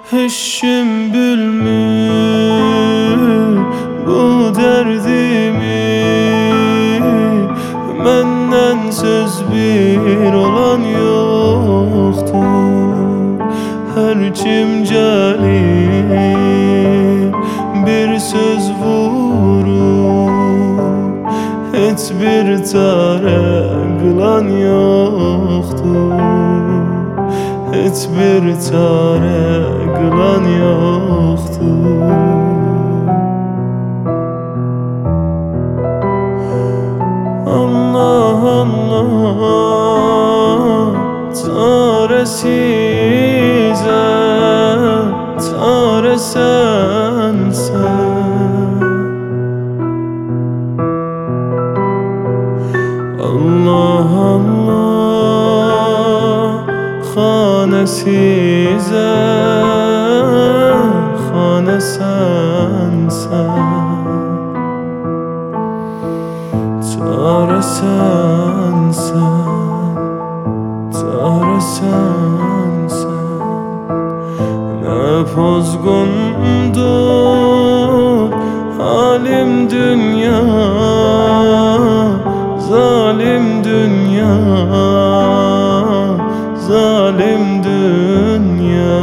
Eşim bülmül bu derdimi, menden söz bir olan yoktur. Her cimcali bir söz vurur, hiç bir çare kılan yoktur. Hiçbir çare kılan yoktur. Allah Allah, çaresize çare sensen. Allah Allah, hanesize hane sensen. Çare sensen, çare sensen. Ne bozgundur halim dünya, zalim dünya, zalim dünya,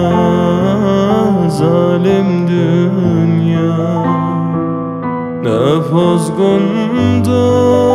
zalim dünya. Ne bozgundur